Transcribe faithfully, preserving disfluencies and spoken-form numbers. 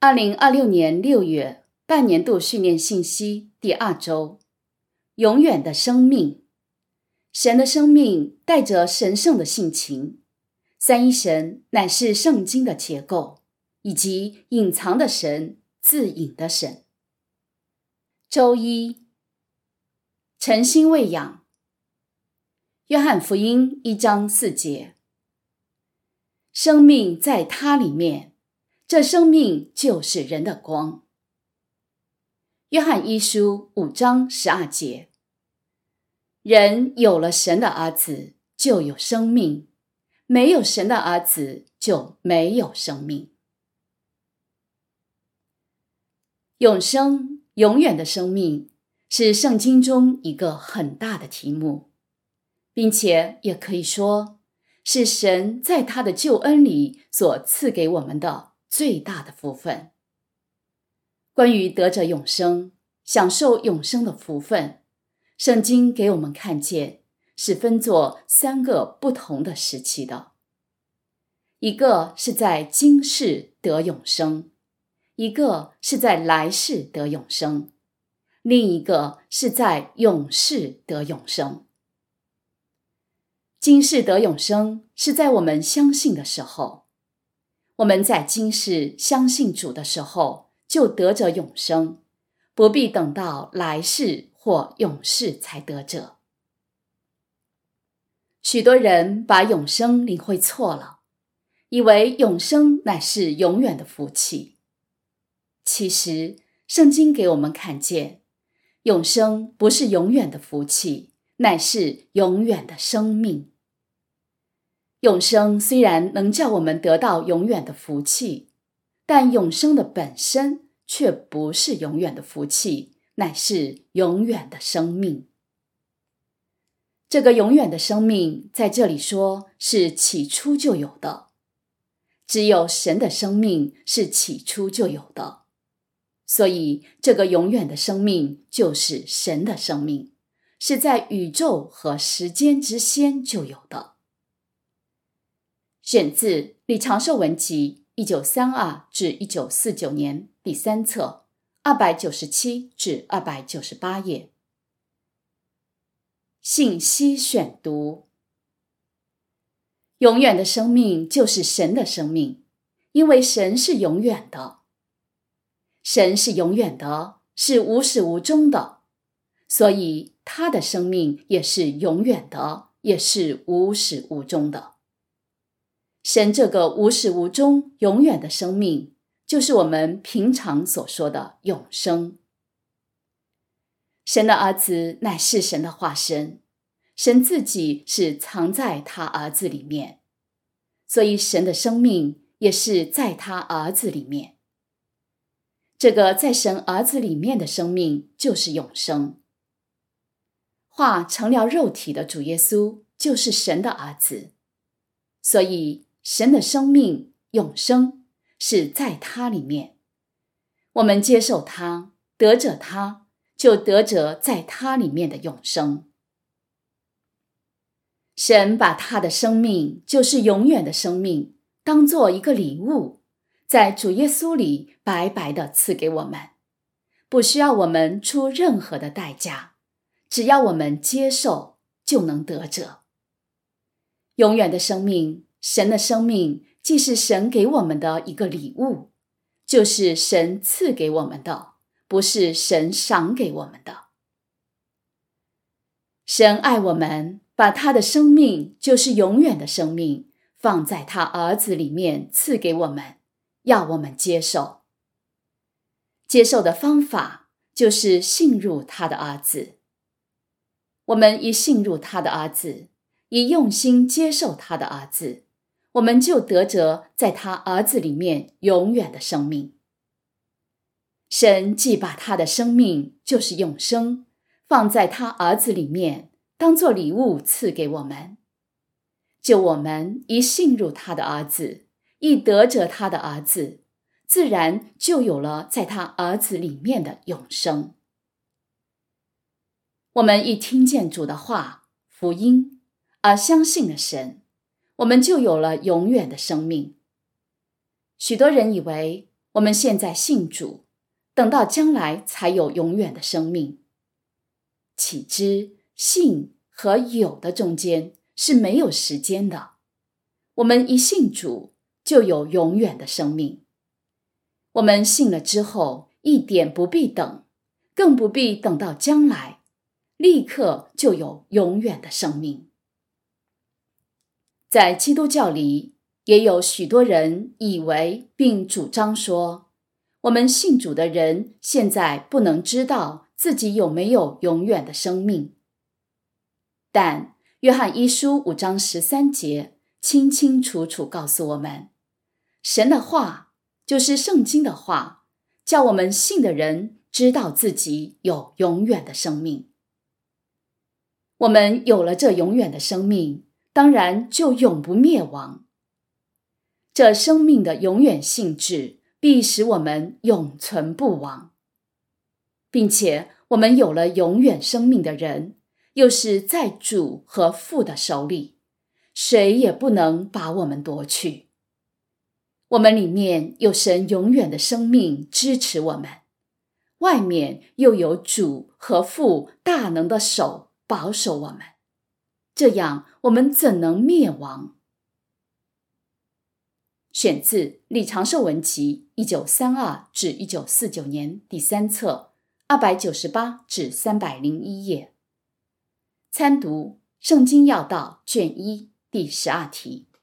二零二六年六月半年度训练信息第二周，永远的生命。神的生命带着神圣的性情，三一神乃是圣经的结构，以及隐藏的神、自隐的神。周一，诚心喂养。约翰福音一章四节，生命在他里面，这生命就是人的光。约翰一书五章十二节，人有了神的儿子就有生命，没有神的儿子就没有生命。永生，永远的生命，是圣经中一个很大的题目，并且也可以说是神在他的救恩里所赐给我们的最大的福分。关于得着永生，享受永生的福分，圣经给我们看见是分作三个不同的时期的。一个是在今世得永生，一个是在来世得永生，另一个是在永世得永生。今世得永生是在我们相信的时候，我们在今世相信主的时候就得着永生，不必等到来世或永世才得着。许多人把永生领会错了，以为永生乃是永远的福气。其实圣经给我们看见，永生不是永远的福气，乃是永远的生命。永生虽然能叫我们得到永远的福气，但永生的本身却不是永远的福气，乃是永远的生命。这个永远的生命在这里说是起初就有的，只有神的生命是起初就有的，所以这个永远的生命就是神的生命，是在宇宙和时间之先就有的。选自李长寿文集一九三二至一九四九年第三册二百九十七至二百九十八页。信息选读。永远的生命就是神的生命，因为神是永远的。神是永远的，是无始无终的，所以他的生命也是永远的，也是无始无终的。神这个无始无终永远的生命，就是我们平常所说的永生。神的儿子乃是神的化身，神自己是藏在他儿子里面，所以神的生命也是在他儿子里面。这个在神儿子里面的生命就是永生。化成了肉体的主耶稣就是神的儿子，所以神的生命永生是在他里面，我们接受他，得着他，就得着在他里面的永生。神把他的生命，就是永远的生命，当作一个礼物，在主耶稣里白白地赐给我们，不需要我们出任何的代价，只要我们接受，就能得着。永远的生命，神的生命既是神给我们的一个礼物，就是神赐给我们的，不是神赏给我们的。神爱我们，把他的生命，就是永远的生命，放在他儿子里面赐给我们，要我们接受。接受的方法就是信入他的儿子。我们一信入他的儿子，一用心接受他的儿子，我们就得着在他儿子里面永远的生命。神既把他的生命，就是永生，放在他儿子里面，当作礼物赐给我们，就我们一信入他的儿子，一得着他的儿子，自然就有了在他儿子里面的永生。我们一听见主的话，福音，而相信了神，我们就有了永远的生命。许多人以为我们现在信主，等到将来才有永远的生命。岂知信和有的中间是没有时间的。我们一信主，就有永远的生命。我们信了之后，一点不必等，更不必等到将来，立刻就有永远的生命。在基督教里，也有许多人以为并主张说，我们信主的人现在不能知道自己有没有永远的生命。但约翰一书五章十三节清清楚楚告诉我们，神的话，就是圣经的话，叫我们信的人知道自己有永远的生命。我们有了这永远的生命，当然就永不灭亡。这生命的永远性质必使我们永存不亡，并且我们有了永远生命的人，又是在主和父的手里，谁也不能把我们夺去。我们里面有神永远的生命支持我们，外面又有主和父大能的手保守我们，这样我们怎能灭亡？选自李长寿文集一九三二至一九四九年第三册二百九十八至三百零一页。参读圣经要道卷一第十二题。